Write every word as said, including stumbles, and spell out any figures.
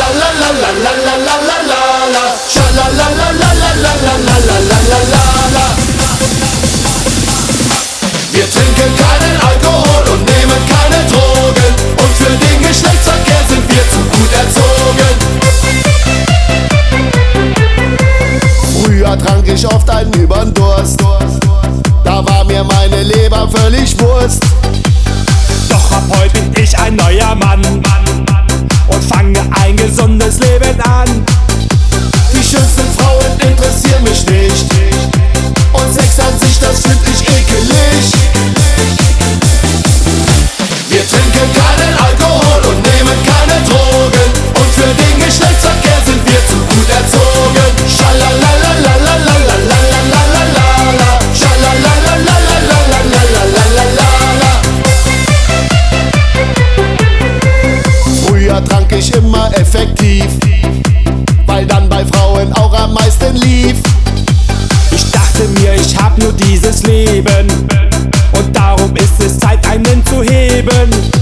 Schalalalalalalalalalalala, schalalalalalalalalalalala. Wir trinken keinen Alkohol und nehmen keine Drogen, und für den Geschlechtsverkehr sind wir zu gut erzogen. Früher trank ich oft einen übern Durst, da war mir meine Leber völlig Wurst. Doch ab heute bin ich ein neuer Mann und fange ein gesundes Leben an. Die schönsten Frauen interessieren mich nicht, und Sex an sich, das find ich ekelig. Wir trinken keinen Alkohol und nehmen keine Drogen, und für den Geschlechtsverkehr sind wir zu gut erzogen. Schalalalalalalalalalalala, schalalalalalalalalalalala. Früher trank ich immer effektiv, weil dann bei Frauen auch am meisten lief. Ich dachte mir, ich hab nur dieses Leben, und darum ist es Zeit, einen zu heben.